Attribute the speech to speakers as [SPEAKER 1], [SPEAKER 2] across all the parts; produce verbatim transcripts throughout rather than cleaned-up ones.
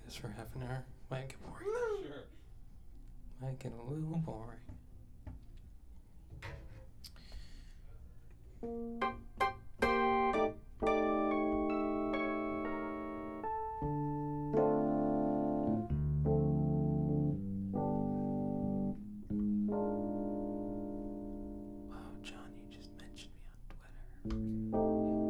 [SPEAKER 1] just for half an hour. Might get boring.
[SPEAKER 2] Sure.
[SPEAKER 1] Might get a little boring. Wow, John, you just mentioned me on Twitter.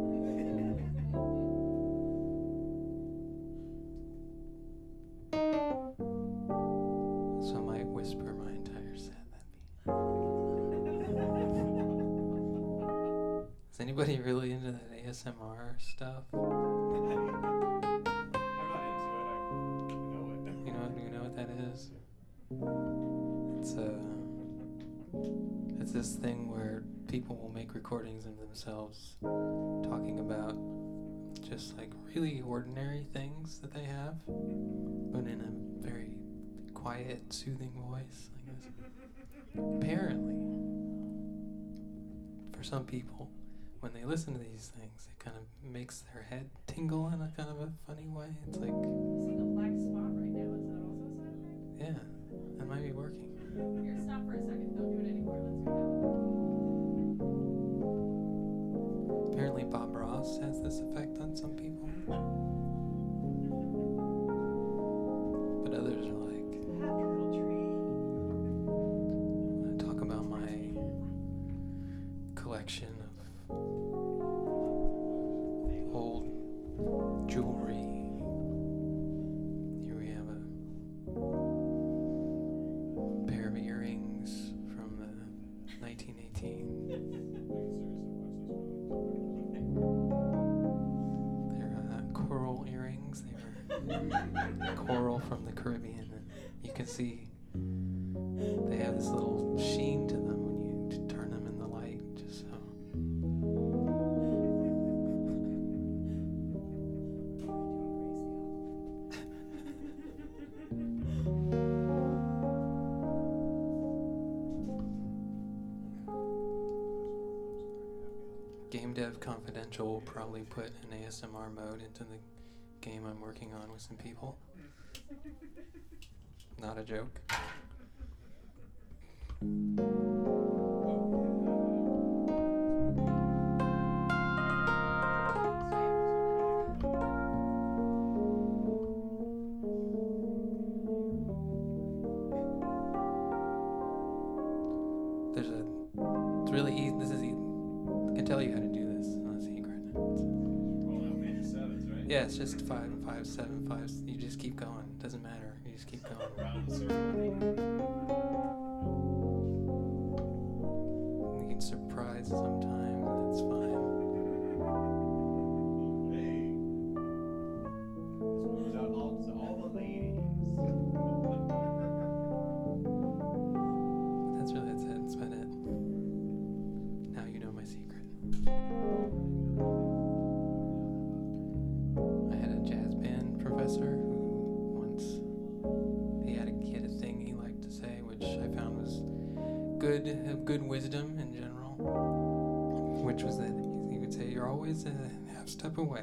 [SPEAKER 1] So I might whisper my entire set. That'd be. Is anybody really into that A S M R stuff?
[SPEAKER 2] I'm not into it. I know it.
[SPEAKER 1] You know, do you know what that is? It's uh, it's this thing where people will make recordings of themselves talking about just like really ordinary things that they have, but in a very quiet, soothing voice, I guess. Apparently, for some people, when they listen to these things, it kind of makes their head tingle in a kind of a funny way. It's like,
[SPEAKER 3] Seeing a black spot right now, is that also a side effect?
[SPEAKER 1] yeah, that might be working.
[SPEAKER 3] Here, stop for a second. Don't do it anymore. Let's go.
[SPEAKER 1] Apparently Bob Ross has this effect on some people. But others are like,
[SPEAKER 4] Happy little tree.
[SPEAKER 1] I talk about my collection of old jewelry. Here we have a pair of earrings from the nineteen eighteen. They're uh, coral earrings. They were coral from the Caribbean. And you can see they have this little sheen to them when you t- turn them in the light, just so. Game Dev Confidential will probably put an A S M R mode into the game I'm working on with some people. Not a joke. There's a. It's really easy. This is easy. I can tell you how to do this. It's not a secret.
[SPEAKER 2] Roll out major sevens, right?
[SPEAKER 1] Yeah, it's just five, five, seven, five. You just keep going. Doesn't matter. You just keep going.
[SPEAKER 2] Round the circle.
[SPEAKER 1] You get surprised sometimes. That's fine.
[SPEAKER 2] Hey. This moves out all to all the ladies.
[SPEAKER 1] That's really that's it. That's about it. Now you know my secret. I had a jazz band professor who once he had a he had a thing he liked to say, which I found was good uh, good wisdom in general, which was that he would say you're always a half step away.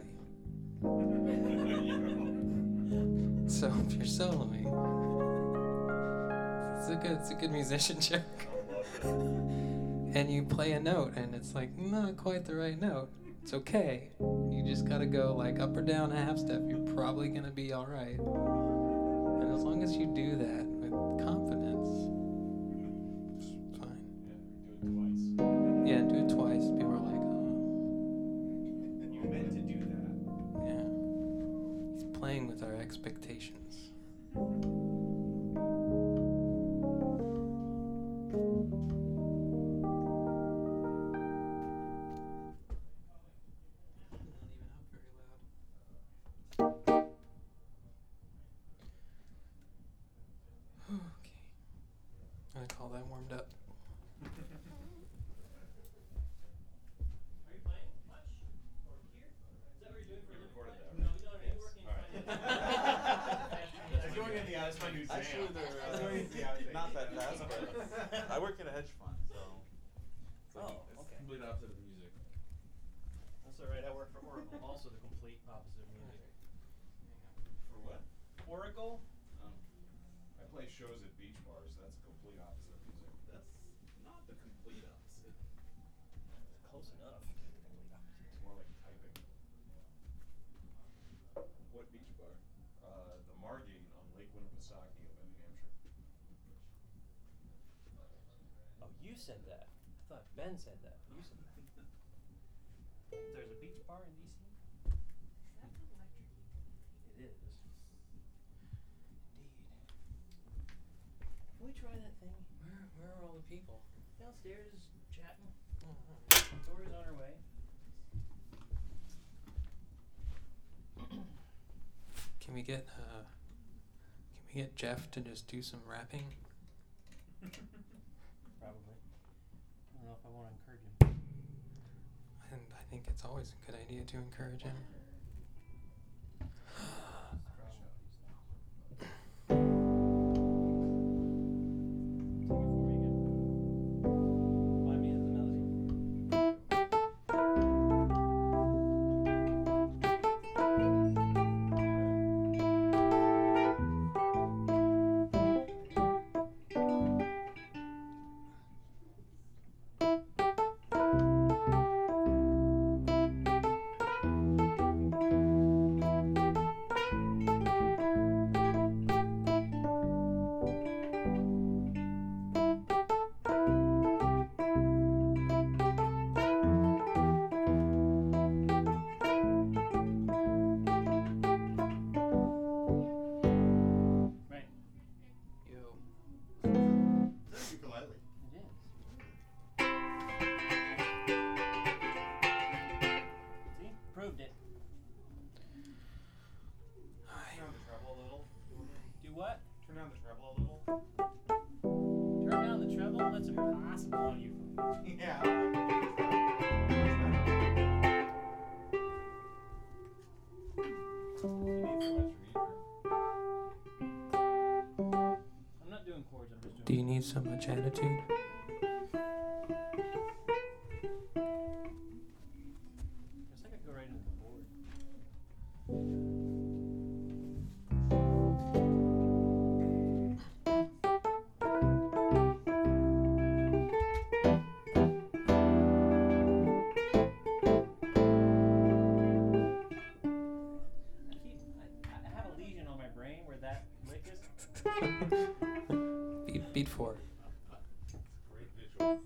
[SPEAKER 1] So if you're soloing, it's a good it's a good musician joke. And you play a note and it's like not quite the right note. It's okay. You just gotta go like up or down a half step. You're probably gonna be all right. And as long as you do that with confidence, it's fine.
[SPEAKER 2] Yeah, do it twice.
[SPEAKER 1] Yeah, do it twice. People are like, oh,
[SPEAKER 2] You meant to do that.
[SPEAKER 1] yeah. He's playing with our expectations. Okay. I call that warmed up.
[SPEAKER 5] Are you playing much? Or here? Is that what you're doing for a living?
[SPEAKER 2] Recorded that,
[SPEAKER 5] No,
[SPEAKER 2] right?
[SPEAKER 5] no,
[SPEAKER 2] Yes.
[SPEAKER 5] you're working.
[SPEAKER 2] All right.
[SPEAKER 5] That's
[SPEAKER 2] It's going in the eyes, my new jam.
[SPEAKER 6] Actually, they're
[SPEAKER 2] It's going into the outtake.
[SPEAKER 6] uh, not that fast, but I work in a hedge fund, so. It's like,
[SPEAKER 5] Oh,
[SPEAKER 6] it's
[SPEAKER 5] okay.
[SPEAKER 6] complete opposite of the music.
[SPEAKER 5] That's alright, I work for Oracle, also the complete opposite of music.
[SPEAKER 2] For what?
[SPEAKER 5] Oracle?
[SPEAKER 2] Um, I play shows at beach bars. That's the complete opposite of music.
[SPEAKER 4] That's not the complete opposite.
[SPEAKER 5] Close enough.
[SPEAKER 2] It's more like typing. What beach bar? Uh, the Margate on Lake Winnipesaukee up in New Hampshire.
[SPEAKER 5] Oh, you said that. I thought Ben said that. You said that. There's a beach bar in D C?
[SPEAKER 3] That's electric.
[SPEAKER 5] It is. Indeed. Can we try that thing?
[SPEAKER 1] Where, where are all the people?
[SPEAKER 5] Downstairs chatting.
[SPEAKER 1] Oh,
[SPEAKER 5] Dory's on her way.
[SPEAKER 1] Can we get uh, can we get Jeff to just do some rapping?
[SPEAKER 5] Probably. I don't know if I want to encourage him.
[SPEAKER 1] And I think it's always a good idea to encourage him.
[SPEAKER 5] Sing it for me again. Remind me of the melody. Right.
[SPEAKER 1] Yo.
[SPEAKER 2] That's ukulele.
[SPEAKER 5] It is. See? Proved it.
[SPEAKER 2] Turn down the treble a little.
[SPEAKER 5] Do what?
[SPEAKER 2] Turn down the treble a little.
[SPEAKER 5] Turn down the treble? That's impossible on you.
[SPEAKER 2] Yeah. You need so much reverb.
[SPEAKER 5] I'm not doing chords, I'm just doing
[SPEAKER 1] Do you need so much attitude?
[SPEAKER 5] Guess I could go right into the board. I keep I, I have a lesion on my brain where that lick is.
[SPEAKER 1] Beat, beat four.
[SPEAKER 2] Great visual.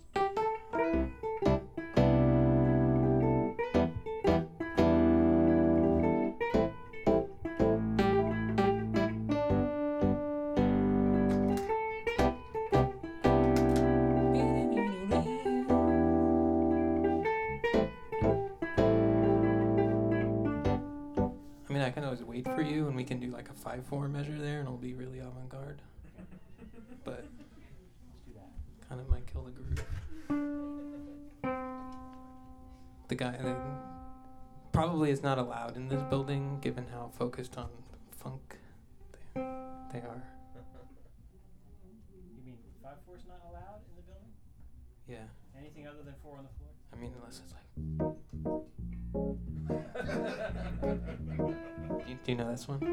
[SPEAKER 1] I mean, I can always wait for you, and we can do like a five four measure there, and it'll be really avant-garde. But
[SPEAKER 5] Let's do that.
[SPEAKER 1] kind of might kill the groove. The guy that probably is not allowed in this building, given how focused on funk they, they are.
[SPEAKER 5] You mean five four's not allowed in the building?
[SPEAKER 1] Yeah,
[SPEAKER 5] Anything other than four on the floor?
[SPEAKER 1] I mean, unless it's like. Do you, do you know this one?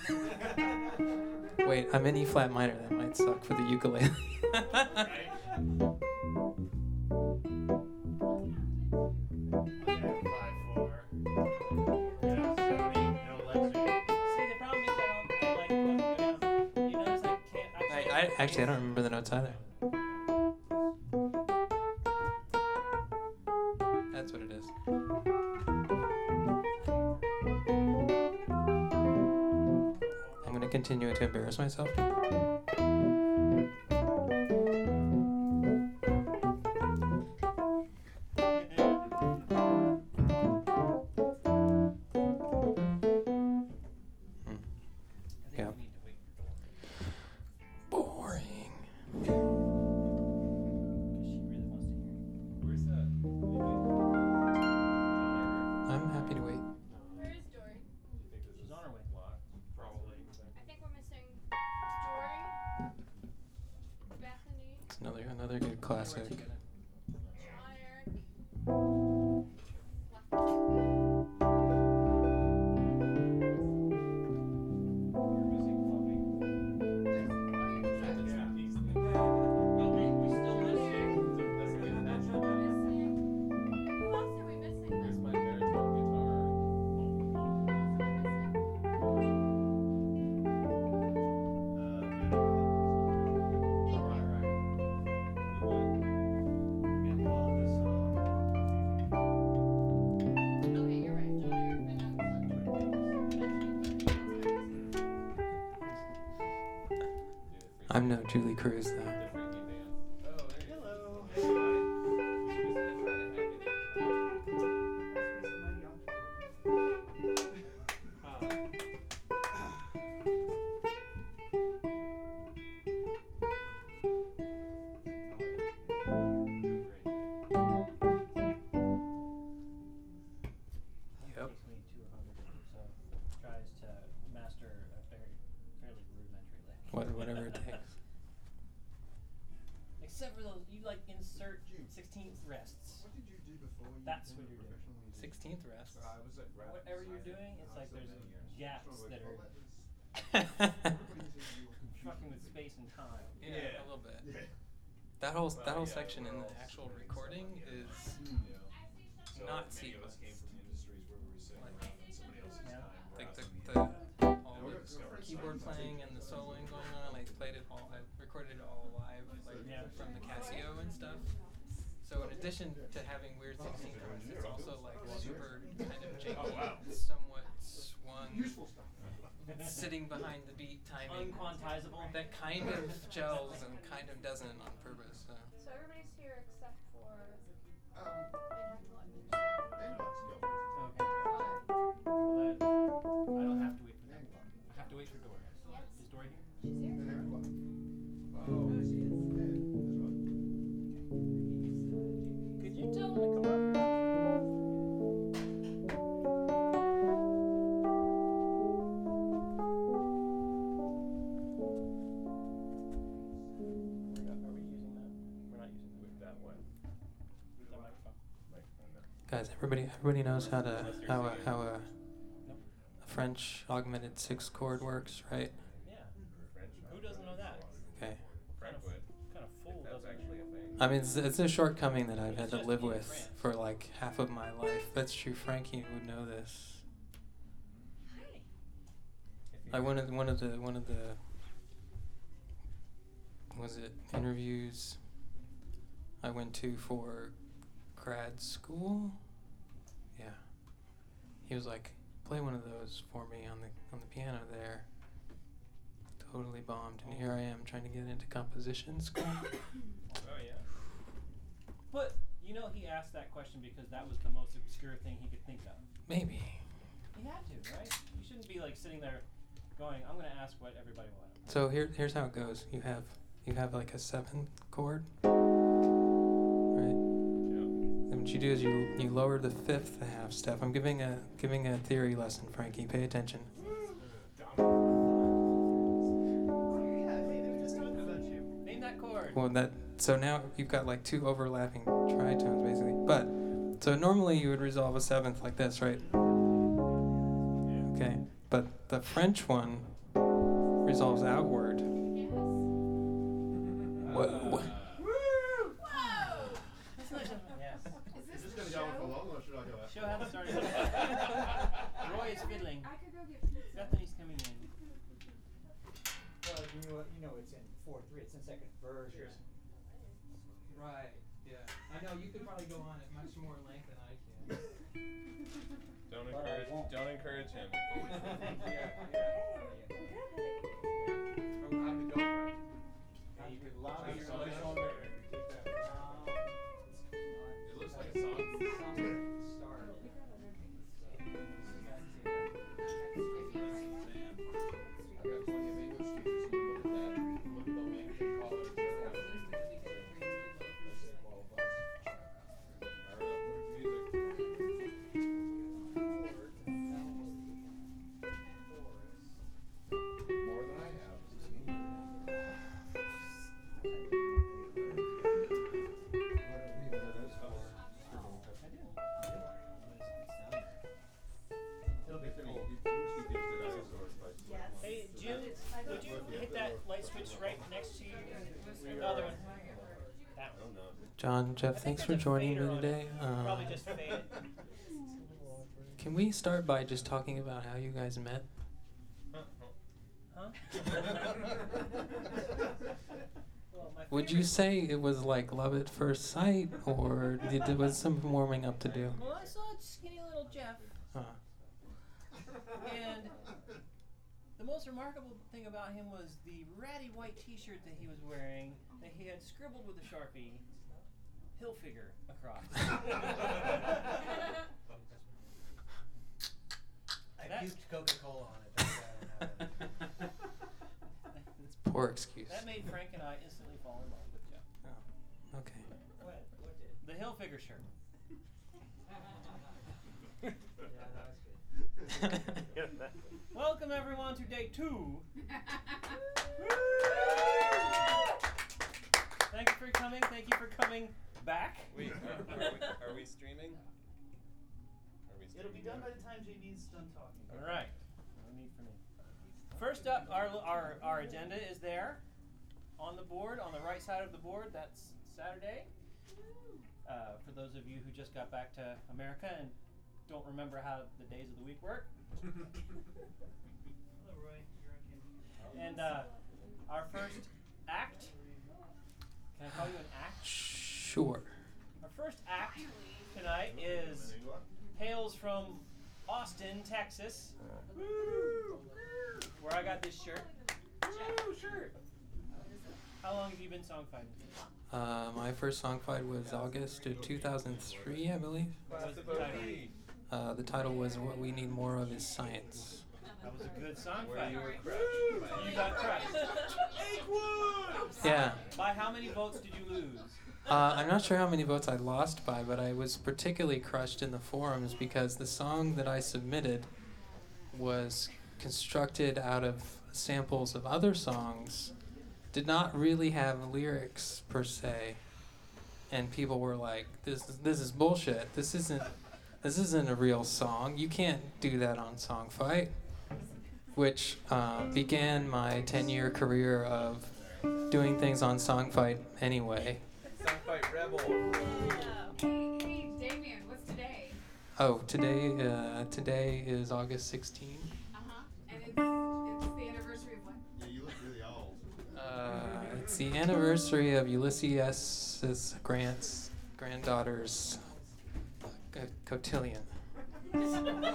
[SPEAKER 1] Wait, I'm in E flat minor. That might suck for the ukulele.
[SPEAKER 5] See, the problem is I don't I like it doesn't go down. You notice I can't
[SPEAKER 1] I,
[SPEAKER 5] actually.
[SPEAKER 1] I actually I don't remember the notes either. That's what it is. I'm gonna continue to embarrass myself.
[SPEAKER 5] I think
[SPEAKER 1] Yeah.
[SPEAKER 5] we need to wait for Dory.
[SPEAKER 1] Boring.
[SPEAKER 5] Because she really wants to hear.
[SPEAKER 2] Where's that?
[SPEAKER 1] I'm happy to wait.
[SPEAKER 3] Where is Dory?
[SPEAKER 5] She's on her way.
[SPEAKER 2] Probably.
[SPEAKER 3] I think we're missing Dory, Bethany,
[SPEAKER 1] It's another another good classic.
[SPEAKER 5] Together.
[SPEAKER 3] John Eric, Fluffy.
[SPEAKER 5] We're missing
[SPEAKER 1] I'm no Julie Cruz though.
[SPEAKER 4] The freaky dance. Oh, there you
[SPEAKER 5] Hello.
[SPEAKER 4] go. Hey,
[SPEAKER 1] Yep.
[SPEAKER 5] Takes me to a hundred, so tries to master a very fairly rudimentary language.
[SPEAKER 1] What, whatever it takes.
[SPEAKER 5] Except for those, you like insert sixteenth rests.
[SPEAKER 2] What did you do before you
[SPEAKER 5] That's
[SPEAKER 2] became
[SPEAKER 5] what
[SPEAKER 2] a
[SPEAKER 5] you're doing.
[SPEAKER 2] professional musician?
[SPEAKER 1] Sixteenth rest.
[SPEAKER 2] I was at rap.
[SPEAKER 5] Whatever you're doing, it's
[SPEAKER 2] Uh,
[SPEAKER 5] like
[SPEAKER 2] so
[SPEAKER 5] there's
[SPEAKER 2] many years.
[SPEAKER 5] gaps
[SPEAKER 2] Sort of
[SPEAKER 5] that
[SPEAKER 2] like,
[SPEAKER 5] are
[SPEAKER 2] well, that was- everybody says you were
[SPEAKER 5] fucking with
[SPEAKER 2] confused.
[SPEAKER 5] space and time.
[SPEAKER 1] Yeah,
[SPEAKER 4] Yeah.
[SPEAKER 1] a little bit.
[SPEAKER 2] Yeah.
[SPEAKER 1] That whole
[SPEAKER 4] Well,
[SPEAKER 1] that whole
[SPEAKER 4] yeah,
[SPEAKER 1] section in
[SPEAKER 4] we're
[SPEAKER 1] the
[SPEAKER 4] all
[SPEAKER 1] actual
[SPEAKER 4] doing
[SPEAKER 1] recording
[SPEAKER 4] something,
[SPEAKER 1] is
[SPEAKER 4] yeah. So
[SPEAKER 1] not
[SPEAKER 4] many of us came
[SPEAKER 1] sequenced.
[SPEAKER 4] from industries where we were sitting
[SPEAKER 1] Like-
[SPEAKER 4] around in somebody else's
[SPEAKER 5] Yeah.
[SPEAKER 4] time.
[SPEAKER 1] like
[SPEAKER 4] whereas
[SPEAKER 1] the,
[SPEAKER 4] we
[SPEAKER 1] the
[SPEAKER 4] had
[SPEAKER 1] all
[SPEAKER 2] Yeah,
[SPEAKER 1] the
[SPEAKER 2] we're-
[SPEAKER 1] keyboard playing and the soloing going on. I played it all. I recorded it all live, like
[SPEAKER 5] Yeah.
[SPEAKER 1] from the Casio and stuff. So in addition to having weird sixteenth rests, it's also like super kind of janky,
[SPEAKER 4] Oh, wow.
[SPEAKER 1] somewhat swung,
[SPEAKER 2] Useful stuff.
[SPEAKER 1] sitting behind the beat timing.
[SPEAKER 5] Unquantizable.
[SPEAKER 1] That kind of gels and kind of doesn't on purpose. So.
[SPEAKER 3] So everybody's here except for
[SPEAKER 2] Um,
[SPEAKER 3] Benjamin.
[SPEAKER 2] and let's go.
[SPEAKER 5] Okay. Well, that, I don't have to wait for that. I have to wait for Dory.
[SPEAKER 3] Yes.
[SPEAKER 5] Is Dory here?
[SPEAKER 3] She's here.
[SPEAKER 2] And then what?
[SPEAKER 4] Oh,
[SPEAKER 2] she is.
[SPEAKER 5] Could you tell them to come up? Are we using that? We're not using
[SPEAKER 4] with that one.
[SPEAKER 5] that microphone.
[SPEAKER 1] Guys, everybody, everybody knows how to
[SPEAKER 4] Unless you're
[SPEAKER 1] how a,
[SPEAKER 4] singing.
[SPEAKER 1] how a,
[SPEAKER 5] Nope.
[SPEAKER 1] a French augmented six chord works, right?
[SPEAKER 5] Yeah.
[SPEAKER 4] French.
[SPEAKER 5] Who doesn't know that?
[SPEAKER 1] Okay.
[SPEAKER 4] Frank
[SPEAKER 5] Kind of,
[SPEAKER 4] would.
[SPEAKER 5] kind of fool
[SPEAKER 4] That's
[SPEAKER 5] doesn't
[SPEAKER 4] actually a thing.
[SPEAKER 1] I mean, it's, it's a shortcoming that I've had
[SPEAKER 5] It's
[SPEAKER 1] to
[SPEAKER 5] just
[SPEAKER 1] live
[SPEAKER 5] in
[SPEAKER 1] with
[SPEAKER 5] France.
[SPEAKER 1] for like half of my life. That's true. Frankie would know this. I one of the, one of the one of the was it interviews I went to for grad school. Yeah, he was like, "Play one of those for me on the on the piano there." Totally bombed, and here I am trying to get into composition school.
[SPEAKER 5] Oh yeah. But you know, he asked that question because that was the most obscure thing he could think of.
[SPEAKER 1] Maybe.
[SPEAKER 5] He had to, right? You shouldn't be like sitting there, going, "I'm going to ask what everybody wanted."
[SPEAKER 1] So here here's how it goes. You have you have like a seventh chord, right? And what you do is you you lower the fifth a half step. I'm giving a giving a theory lesson, Frankie. Pay attention.
[SPEAKER 5] Name that chord.
[SPEAKER 1] Well, that so now you've got like two overlapping tritones basically. But so normally you would resolve a seventh like this, right? Okay. But the French one resolves outward.
[SPEAKER 3] Yes.
[SPEAKER 1] What? what?
[SPEAKER 5] Yes.
[SPEAKER 3] Is
[SPEAKER 2] Is
[SPEAKER 3] this
[SPEAKER 2] this
[SPEAKER 3] the
[SPEAKER 2] gonna go on for
[SPEAKER 3] show?
[SPEAKER 2] long or should I go out?
[SPEAKER 5] Show hasn't started. Roy is fiddling.
[SPEAKER 3] I could go get pizza.
[SPEAKER 5] Bethany's coming in.
[SPEAKER 7] Well, you know, you know it's in four three. It's in second version.
[SPEAKER 1] Right. Yeah. I know you could probably go on at much more length than I can.
[SPEAKER 4] Don't
[SPEAKER 7] But I
[SPEAKER 4] encourage.
[SPEAKER 7] won't.
[SPEAKER 4] Don't encourage him.
[SPEAKER 2] How'd it go, Frank?
[SPEAKER 7] Now you could
[SPEAKER 2] Loud
[SPEAKER 7] try
[SPEAKER 2] as
[SPEAKER 7] your
[SPEAKER 2] you
[SPEAKER 7] song.
[SPEAKER 2] like.
[SPEAKER 4] It looks like a song.
[SPEAKER 2] I've got plenty of English teachers who look at that, look at the link and call it a journal. They say qualifies.
[SPEAKER 4] Fire up with music.
[SPEAKER 2] More than I have.
[SPEAKER 5] Hey, Jim, would you hit that light switch right next to you? The other one. That one.
[SPEAKER 1] John, Jeff,
[SPEAKER 5] I think
[SPEAKER 1] thanks for
[SPEAKER 5] there's a
[SPEAKER 1] joining
[SPEAKER 5] fader
[SPEAKER 1] me
[SPEAKER 5] on it.
[SPEAKER 1] today.
[SPEAKER 5] Probably
[SPEAKER 1] Uh,
[SPEAKER 5] just faded.
[SPEAKER 1] can we start by just talking about how you guys met?
[SPEAKER 5] Huh? Well, my
[SPEAKER 1] Would you
[SPEAKER 5] favorite-
[SPEAKER 1] say it was like love at first sight, or did, there was some warming up to do?
[SPEAKER 5] Well, I saw skinny little Jeff,
[SPEAKER 1] Uh,
[SPEAKER 5] and the most remarkable thing about him was the ratty white T-shirt that he was wearing that he had scribbled with a Sharpie Hilfiger across.
[SPEAKER 7] I
[SPEAKER 5] That-
[SPEAKER 7] puked Coca-Cola on it. That's why I don't have it.
[SPEAKER 1] It's a poor excuse.
[SPEAKER 5] That made Frank and I instantly fall in love with Jeff.
[SPEAKER 1] Oh, okay.
[SPEAKER 7] What? What did?
[SPEAKER 5] The Hilfiger shirt.
[SPEAKER 7] Yeah, that was good.
[SPEAKER 5] Welcome everyone to day two. Thank you for coming. Thank you for coming back.
[SPEAKER 4] Wait, are, are, we, are we streaming? Are we
[SPEAKER 8] It'll be
[SPEAKER 4] streaming
[SPEAKER 8] done
[SPEAKER 4] now?
[SPEAKER 8] by the time J B's done talking.
[SPEAKER 5] All right. No need for me. First up, our, our our agenda is there on the board, on the right side of the board. That's Saturday. Uh, for those of you who just got back to America and don't remember how the days of the week work.
[SPEAKER 8] Hello, Roy. You're on camera.
[SPEAKER 5] And uh, our first act. Can I call you an act?
[SPEAKER 1] Sure.
[SPEAKER 5] Our first act tonight is hails from Austin, Texas, where I got this shirt. Woo, shirt. How long have you been song fighting?
[SPEAKER 1] Uh, my first song fight was August of two thousand three, I believe.
[SPEAKER 5] What was the title?
[SPEAKER 1] Uh, the title was What We Need More Of Is Science.
[SPEAKER 5] That was a good song
[SPEAKER 4] Where
[SPEAKER 5] fight.
[SPEAKER 4] you were crushed.
[SPEAKER 5] You got crushed.
[SPEAKER 1] Yeah.
[SPEAKER 5] By how many votes did you lose?
[SPEAKER 1] Uh, I'm not sure how many votes I lost by, but I was particularly crushed in the forums because the song that I submitted was constructed out of samples of other songs, did not really have lyrics per se, and people were like, "This is this is bullshit. This isn't this isn't a real song. You can't do that on Song Fight," which uh, began my ten-year career of doing things on Song Fight anyway.
[SPEAKER 4] Sunfight Rebel.
[SPEAKER 3] Hey, hey, Damien, what's today?
[SPEAKER 1] Oh, today uh, today is August sixteenth.
[SPEAKER 3] Uh-huh. And it's, it's the anniversary of what?
[SPEAKER 6] Yeah, you look really old.
[SPEAKER 1] Uh, it's the anniversary of Ulysses S. Grant's granddaughter's uh, cotillion.
[SPEAKER 3] It's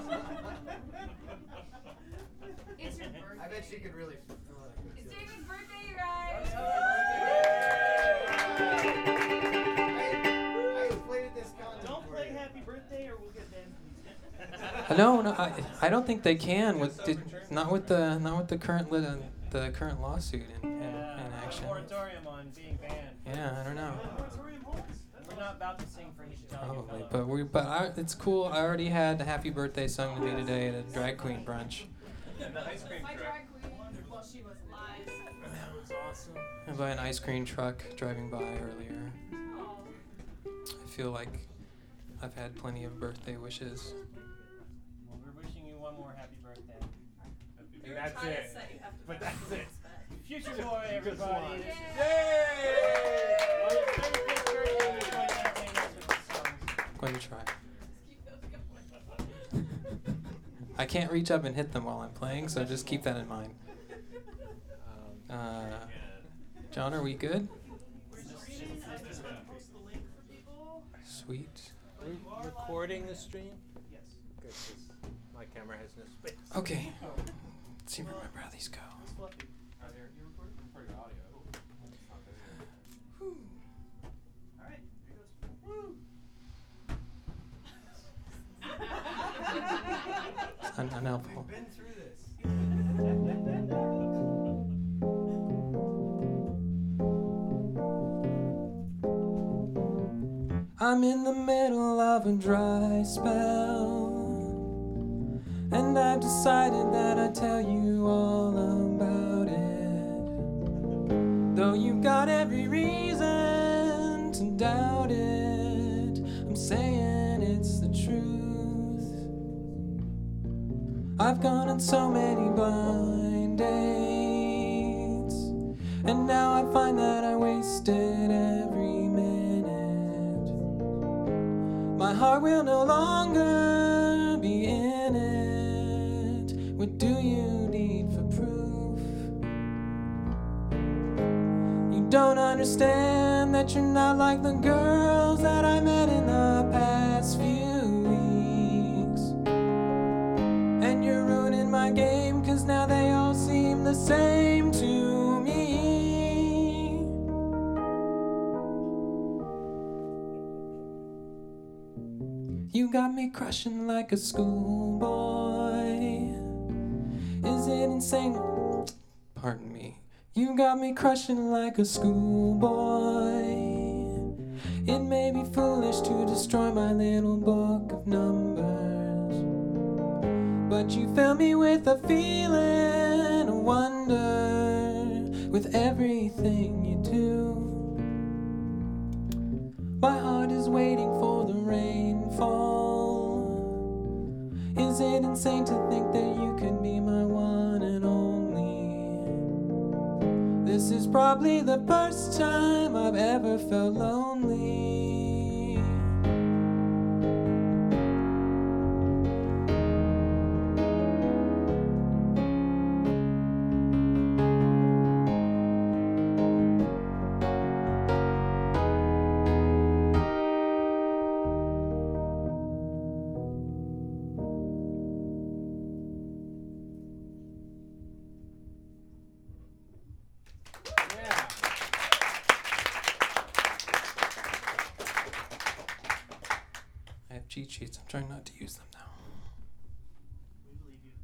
[SPEAKER 3] your birthday.
[SPEAKER 7] I bet she could really.
[SPEAKER 3] It's Damien's birthday, you guys!
[SPEAKER 7] I, I inflated this condom
[SPEAKER 8] Don't
[SPEAKER 7] for
[SPEAKER 8] play
[SPEAKER 7] you.
[SPEAKER 8] Happy Birthday or we'll get banned
[SPEAKER 1] Uh,
[SPEAKER 8] from these.
[SPEAKER 1] no, no, I, I don't think they can with did, not with the not with the current lit, uh, the current lawsuit in, in,
[SPEAKER 5] Yeah,
[SPEAKER 1] in action.
[SPEAKER 5] moratorium on being banned.
[SPEAKER 1] Yeah, I don't know.
[SPEAKER 8] Moratorium holds. That's
[SPEAKER 5] We're not about to sing for each other.
[SPEAKER 1] Probably, but we but I, it's cool. I already had a happy birthday sung to me today at a drag queen brunch.
[SPEAKER 4] And the ice cream
[SPEAKER 3] My
[SPEAKER 4] truck.
[SPEAKER 3] drag queen. Well, she wasn't.
[SPEAKER 5] That was awesome.
[SPEAKER 1] And by an ice cream truck driving by earlier.
[SPEAKER 3] Oh.
[SPEAKER 1] I feel like I've had plenty of birthday wishes.
[SPEAKER 5] Well, we're wishing you one more happy birthday.
[SPEAKER 4] And that's it. But that's it.
[SPEAKER 5] Future boy, everybody.
[SPEAKER 4] one.
[SPEAKER 5] This is-
[SPEAKER 4] Yay!
[SPEAKER 5] On his thirty-fifth birthday, he's going to entertain us with this song.
[SPEAKER 1] Going to try. I can't reach up and hit them while I'm playing, so just keep that in mind. Uh, John, are we good? Sweet.
[SPEAKER 9] Are we recording the stream?
[SPEAKER 8] Yes.
[SPEAKER 9] Good, 'cause my camera has no space.
[SPEAKER 1] Okay. Let's see, remember how these go.
[SPEAKER 8] It's fluffy.
[SPEAKER 2] Are there, you recording? For your audio. It's not video.
[SPEAKER 8] All right. Here goes. Woo!
[SPEAKER 1] It's un- unhelpful.
[SPEAKER 7] We've been through this.
[SPEAKER 1] I'm in the middle of a dry spell, and I've decided that I'd tell you all about it. Though you've got every reason to doubt it, I'm saying it's the truth. I've gone on so many blind dates, and now I find that I wasted every minute. My heart will no longer be in it. What do you need for proof? You don't understand that you're not like the girls that I met in the past few weeks. And you're ruining my game, 'cause now they all see the same to me. You got me crushing like a schoolboy. Is it insane? Pardon me. You got me crushing like a schoolboy. It may be foolish to destroy my little book of numbers, but you fill me with a feeling of wonder with everything you do. My heart is waiting for the rainfall. Is it insane to think that you can be my one and only? This is probably the first time I've ever felt lonely. I have cheat sheets. I'm trying not to use them now.
[SPEAKER 8] We believe you.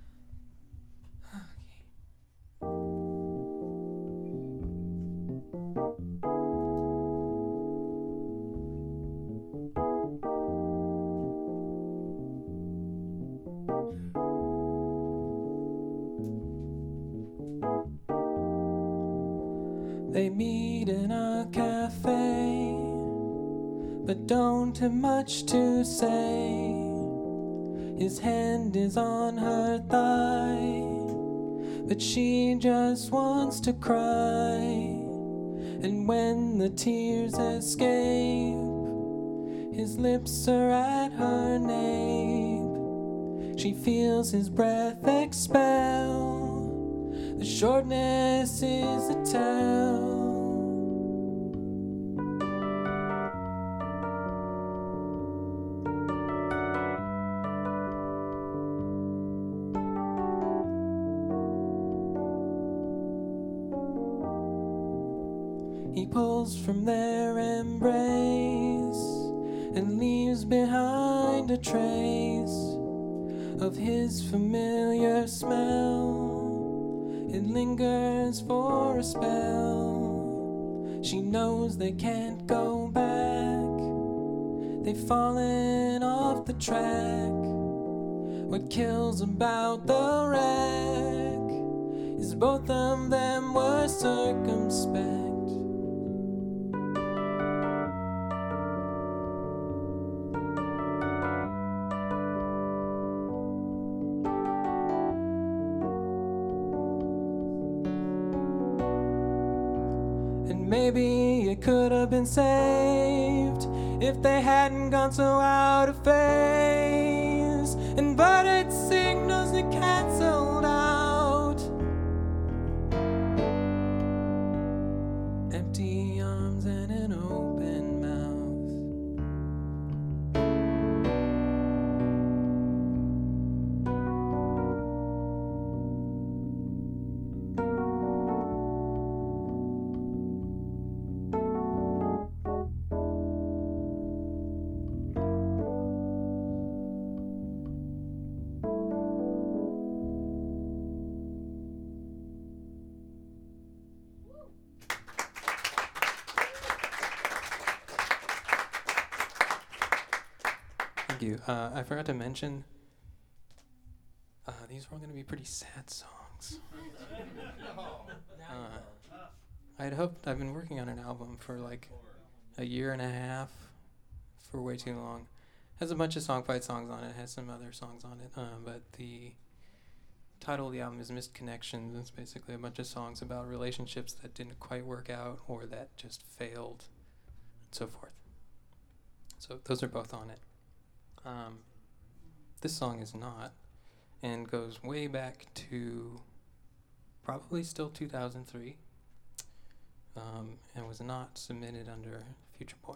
[SPEAKER 1] They meet in a cafe, but don't have much to say. His hand is on her thigh, but she just wants to cry. And when the tears escape, his lips are at her nape. She feels his breath expel. The shortness is a tell. He pulls from their embrace and leaves behind a trace of his familiar smell. It lingers for a spell. She knows they can't go back. They've fallen off the track. What kills about the wreck is both of them were circumspect. Maybe it could have been saved if they hadn't gone so out of phase. Inverted signals that cancelled out. Empty arms and an open mouth. Thank you. Uh, I forgot to mention, uh, these were all going to be pretty sad songs. Uh, I had hoped, I've been working on an album for like a year and a half, for way too long. Has a bunch of song fight songs on it, has some other songs on it, uh, but the title of the album is Missed Connections. It's basically a bunch of songs about relationships that didn't quite work out or that just failed, and so forth. So those are both on it. Um, this song is not, and goes way back to probably still two thousand three, um, and was not submitted under Future Boy.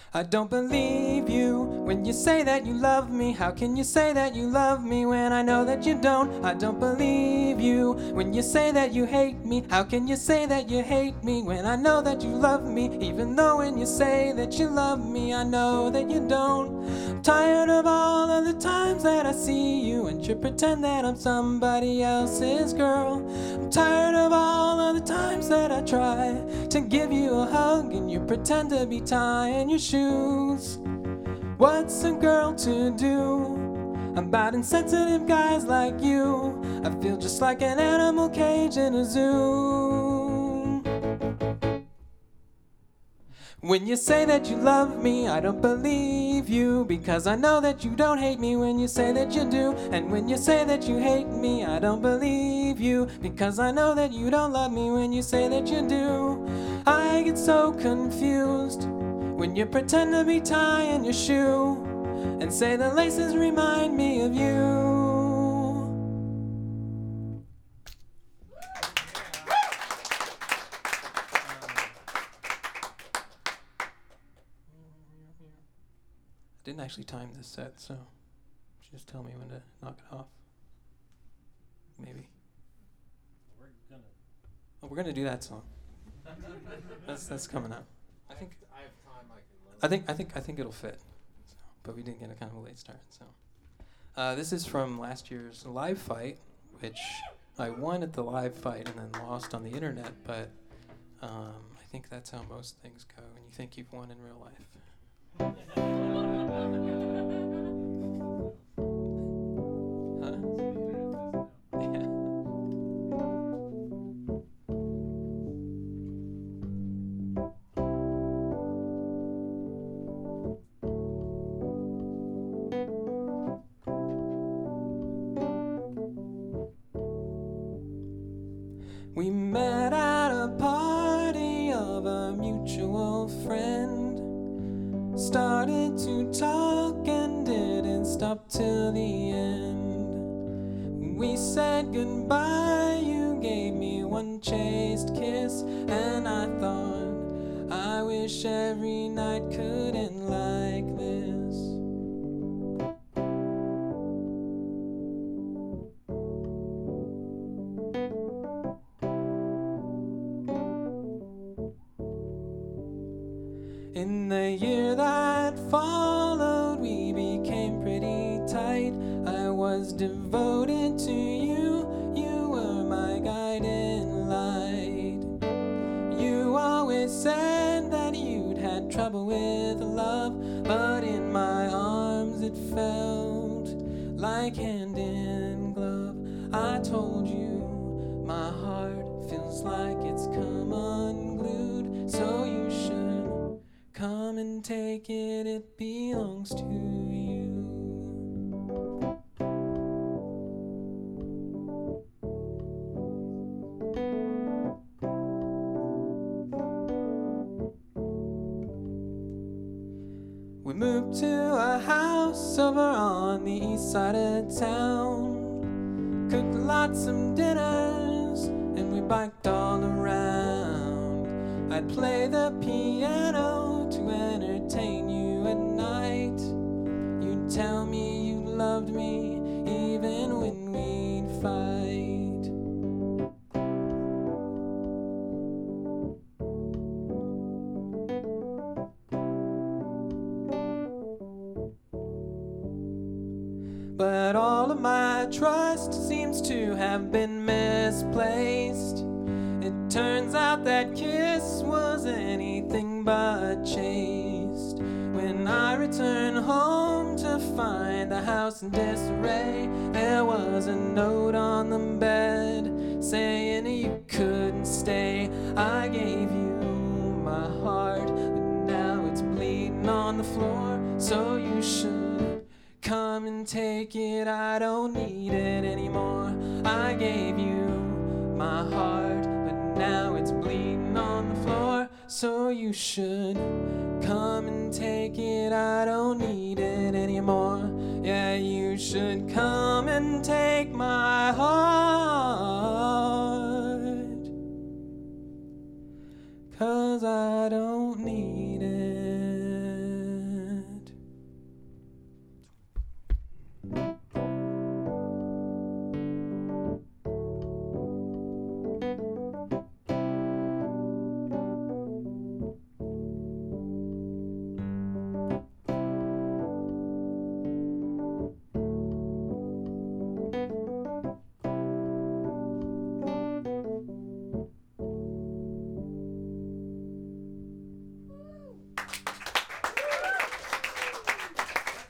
[SPEAKER 1] I don't believe you when you say that you love me. How can you say that you love me when I know that you don't? I don't believe you when you say that you hate me. How can you say that you hate me when I know that you love me? Even though when you say that you love me, I know that you don't. I'm tired of all of the times that I see you and you pretend that I'm somebody else's girl. I'm tired of all of the times that I try to give you a hug and you pretend to be tying your shoes. What's a girl to do about insensitive guys like you? I feel just like an animal cage in a zoo. When you say that you love me, I don't believe you, because I know that you don't hate me when you say that you do. And when you say that you hate me, I don't believe you, because I know that you don't love me when you say that you do. I get so confused when you pretend to be tying your shoe and say the laces remind me of you. I didn't actually time this set, so just tell me when to knock it off. Maybe.
[SPEAKER 5] We're gonna.
[SPEAKER 1] Oh, we're gonna do that song. That's that's coming up. I think.
[SPEAKER 9] I have time. I can load.
[SPEAKER 1] I think I think I think it'll fit. So, but we did get a kind of a late start. So uh, this is from last year's live fight, which I won at the live fight and then lost on the internet. But um, I think that's how most things go when you think you've won in real life. Huh? Yeah. We met at a party of a mutual friend, started to talk and didn't stop till the end. We said goodbye, you gave me one chaste kiss, and I thought, I wish every night could end like this. In the year that followed, we became pretty tight. I was devoted to you, you were my guiding light. You always said that you'd had trouble with love, but in my arms it felt like hand in glove. I told you, my heart feels like it's come unglued, so you should come and take it, it belongs to you. We moved to a house over on the east side of town, cooked lots of dinners, and we biked all around. I'd play the piano to entertain you at night. You'd tell me you loved me even when we'd fight. But all of my trust seems to have been misplaced. It turns out that kiss was anything but chaste. When I returned home to find the house in disarray, there was a note on the bed saying you couldn't stay. I gave you my heart, but now it's bleeding on the floor, so you should come and take it. I don't need it anymore. I gave you my heart, now it's bleeding on the floor, so you should come and take it. I don't need it anymore. Yeah, you should come and take my heart, 'cause I don't need it.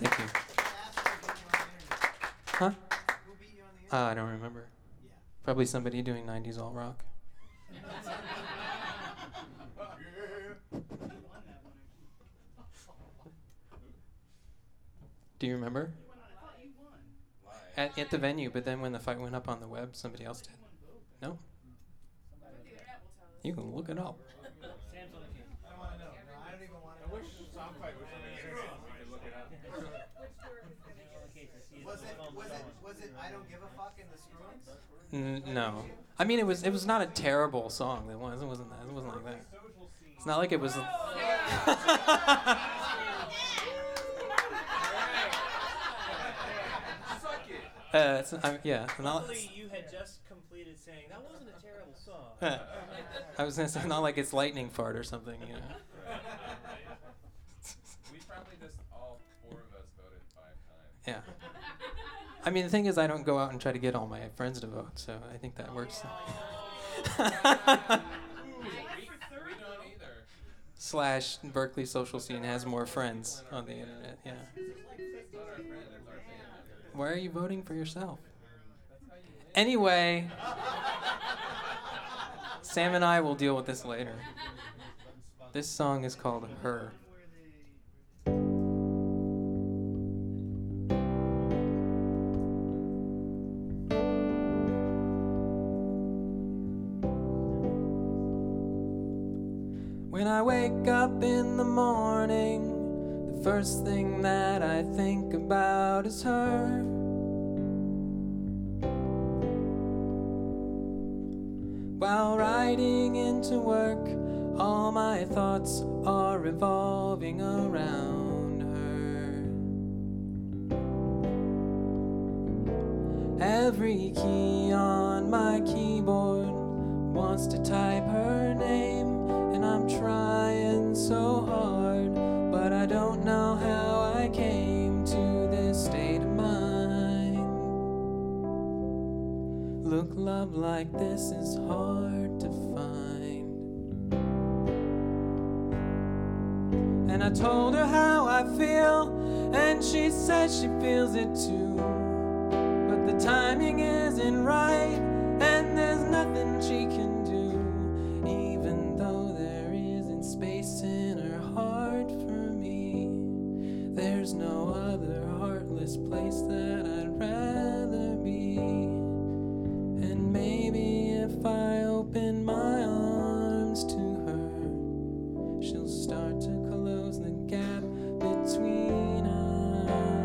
[SPEAKER 1] Thank you. Huh?
[SPEAKER 7] Who beat you on the
[SPEAKER 1] Uh, I don't remember.
[SPEAKER 7] Yeah.
[SPEAKER 1] Probably somebody doing nineties alt rock. Do you remember? At, at the venue, but then when the fight went up on the web, somebody else did. No? You can look it up.
[SPEAKER 5] Sam's on the case.
[SPEAKER 7] I don't want to know. No, I don't even want to
[SPEAKER 2] I
[SPEAKER 7] know.
[SPEAKER 2] wish Soundbite was on the internet so we could look it up.
[SPEAKER 5] Sam's on the case. I see his
[SPEAKER 7] Was it,
[SPEAKER 5] phone's
[SPEAKER 7] was it,
[SPEAKER 5] going.
[SPEAKER 7] was it I Don't Give a Fuck in the Screws?
[SPEAKER 1] N- no. I mean, it was it was not a terrible song. It was. It wasn't that. It wasn't like that. It's not like it was. Uh, it's, I, yeah, not,
[SPEAKER 5] Hopefully you had just completed saying that wasn't a terrible song.
[SPEAKER 1] I was gonna say not like it's lightning fart or something, you know.
[SPEAKER 4] We probably just all four of us voted five times.
[SPEAKER 1] Yeah. I mean, the thing is, I don't go out and try to get all my friends to vote, so I think that works.
[SPEAKER 4] We don't either.
[SPEAKER 1] Slash Berkeley social scene has more friends on the internet. Yeah.
[SPEAKER 4] It's not our friend, it's our family.
[SPEAKER 1] Why are you voting for yourself? Anyway, Sam and I will deal with this later. This song is called Her. When I wake up in the morning, the first thing that I think about is her. While riding into work, all my thoughts are revolving around her. Every key on my keyboard wants to type her name, and I'm trying so hard, but I don't know how I came to this state of mind. Look, love like this is hard to find. And I told her how I feel, and she said she feels it too. But the timing isn't right, and there's nothing she can do. Even though there isn't space in her heart for me, there's no other heartless place that I'd rather be. And maybe if I open my arms to her, she'll start to close the gap between us.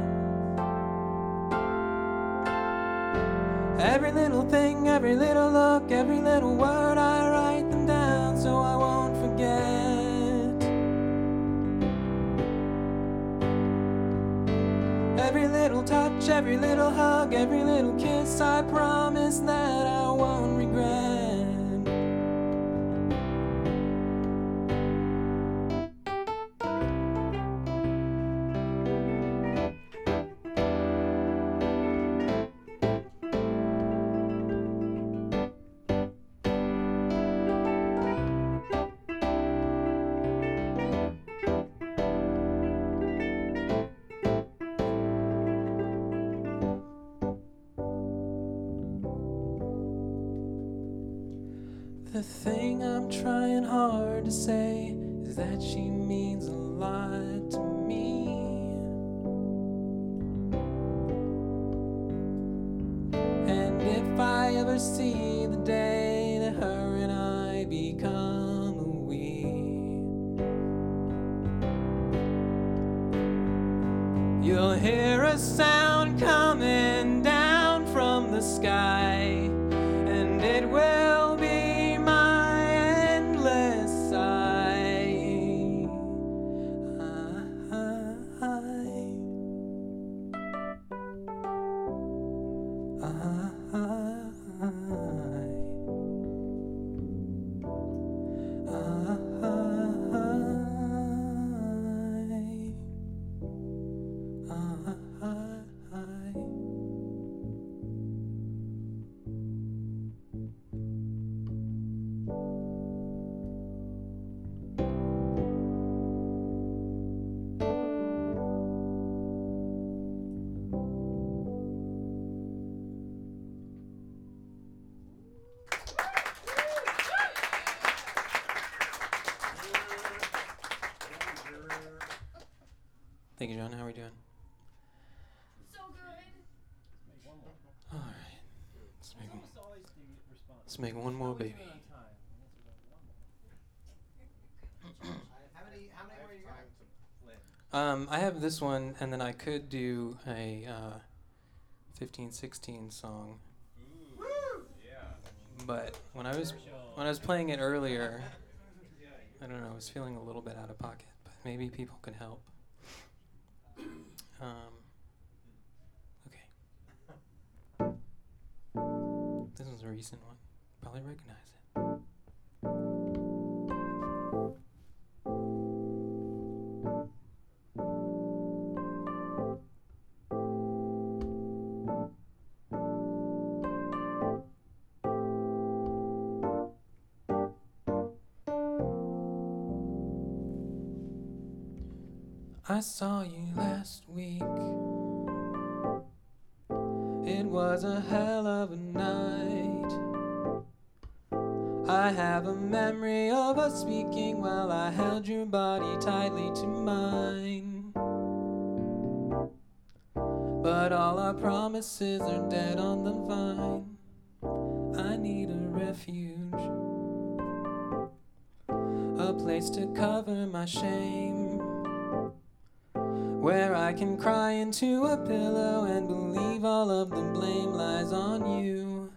[SPEAKER 1] Every little thing, every little look, every little word, I write them down so I won't forget. Every little touch, every little hug, every little kiss, I promise that I won't regret. The thing I'm trying hard to say is that she means a lot to me. And if I ever see the day that her and I become a we, you'll hear a sound coming down from the sky, and it will be my endless sigh. I, I, I, I, I. Thank you, John. How are we doing?
[SPEAKER 3] So good.
[SPEAKER 5] Let's make one more.
[SPEAKER 1] All right. Let's make,
[SPEAKER 5] It's almost always the response.
[SPEAKER 1] let's make one more,
[SPEAKER 5] How we
[SPEAKER 1] baby.
[SPEAKER 5] doing on time? The answer is one more.
[SPEAKER 7] How many, how many more you got?
[SPEAKER 1] Um, I have this one, and then I could do a uh, fifteen sixteen song.
[SPEAKER 4] Ooh. Yeah.
[SPEAKER 1] But when I was when I was playing it earlier, I don't know, I was feeling a little bit out of pocket. But maybe people can help. Um, okay. This is a recent one. Probably recognize it. I saw you last week. It was a hell of a night. I have a memory of us speaking while I held your body tightly to mine. But all our promises are dead on the vine. I need a refuge, a place to cover my shame, where I can cry into a pillow and believe all of the blame lies on you.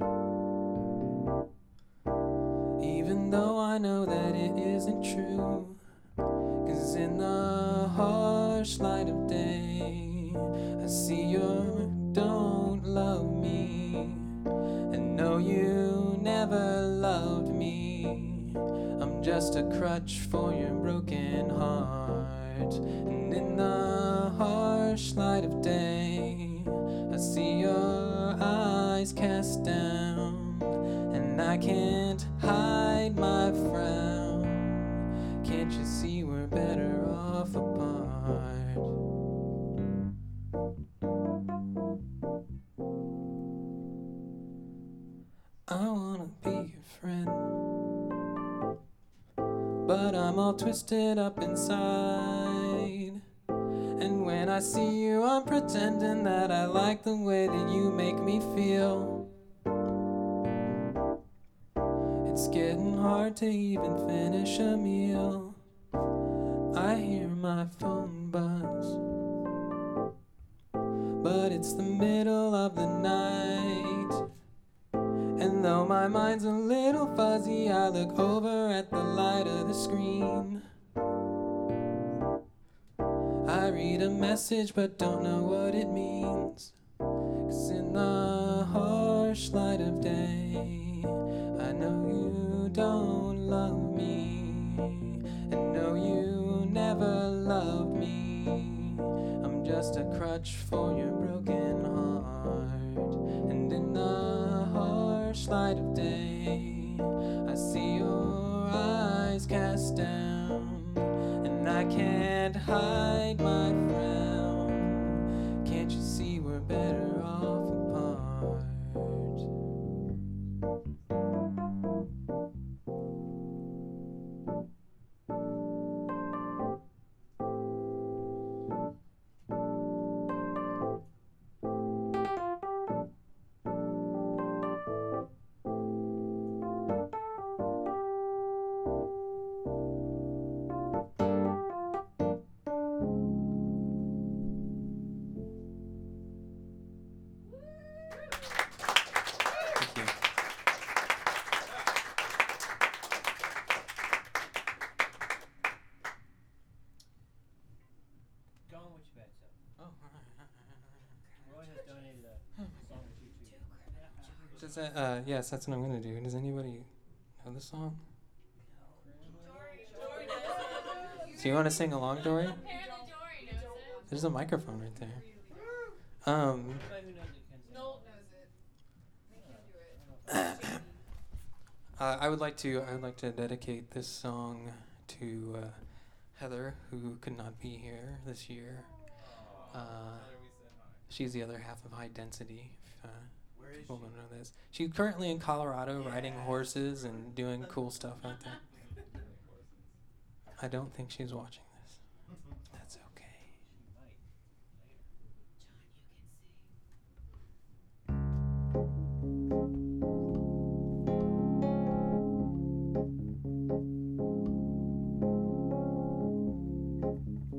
[SPEAKER 1] Even though I know that it isn't true. 'Cause in the harsh light of day, I see you don't love me, and no, you never loved me. I'm just a crutch for your broken heart. And in the harsh light of day, I see your eyes cast down, and I can't hide my frown. Can't you see we're better off apart? I wanna be your friend, but I'm all twisted up inside. And when I see you, I'm pretending that I like the way that you make me feel. It's getting hard to even finish a meal. I hear my phone buzz, but it's the middle of the night. And though my mind's a little fuzzy, I look over at the light of the screen. I read a message but don't know what it means. 'Cause in the harsh light of day, I know you don't love me, and no, you never loved me. I'm just a crutch for your broken heart. And in the harsh light of day, I see your eyes cast down, and I can't hide my frown. Can't you see we're better off apart? Thank you.
[SPEAKER 5] Go on with your bad self.
[SPEAKER 1] Oh,
[SPEAKER 5] Roy has donated a song or two to you.
[SPEAKER 1] does that, uh, yes, that's what I'm gonna do. Does anybody know the song? So you want to sing along, Dory?
[SPEAKER 3] Apparently Dory knows it.
[SPEAKER 1] There's a microphone right there. Um,
[SPEAKER 5] Anybody who knows it can sing.
[SPEAKER 3] Nolt knows it. They can't do it.
[SPEAKER 1] uh, I would like to. I would like to dedicate this song to uh, Heather, who could not be here this year. Uh,
[SPEAKER 4] Heather, we said hi.
[SPEAKER 1] she's the other half of High Density. If, uh,
[SPEAKER 6] Where is
[SPEAKER 1] people
[SPEAKER 6] she?
[SPEAKER 1] don't know this. She's currently in Colorado riding horses and doing cool stuff out there. I don't think she's watching this. That's okay.
[SPEAKER 5] She might.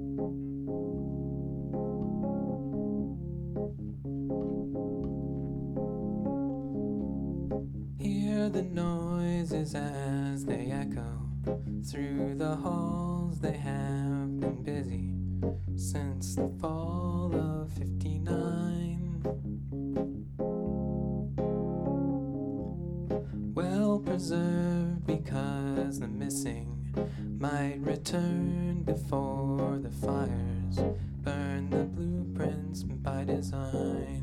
[SPEAKER 1] Hear the noises as they echo through the halls. They have been busy since the fall of fifty-nine. Well preserved because the missing might return before the fires burn the blueprints by design.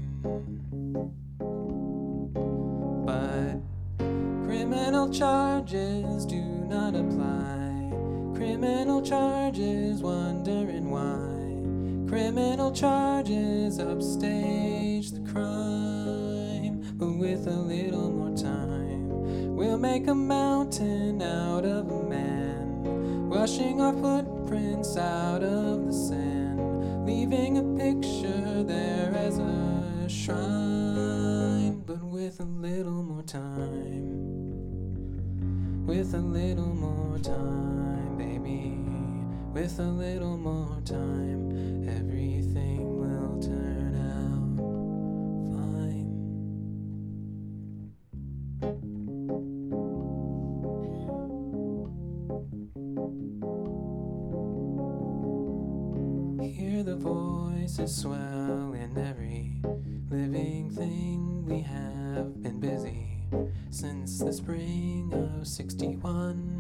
[SPEAKER 1] But criminal charges do not apply. Criminal charges, wondering why. Criminal charges upstage the crime. But with a little more time, we'll make a mountain out of a man, washing our footprints out of the sand, leaving a picture there as a shrine. But with a little more time, with a little more time, baby, with a little more time, everything will turn out fine. Hear the voices swell in every living thing. We have been busy since the spring of sixty-one.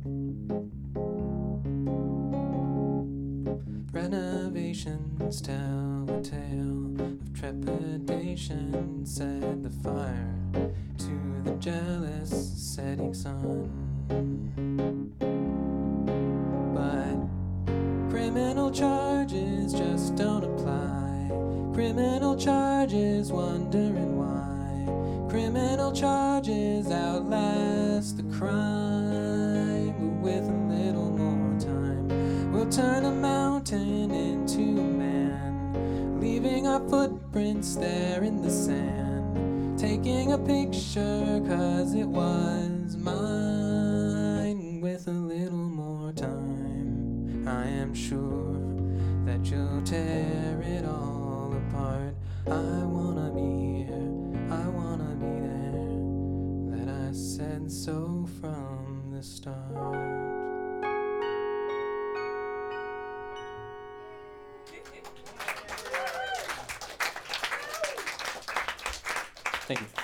[SPEAKER 1] Renovations tell a tale of trepidation, said the fire to the jealous setting sun. But criminal charges just don't apply. Criminal charges, wondering why. Criminal charges outlast the crime. But with a little more time, we'll turn a mountain into a man, leaving our footprints there in the sand, taking a picture cause it was mine. With a little more time, I am sure that you'll tear it all apart. I wanna be here, I wanna be there, that I said so from the start. Thank you.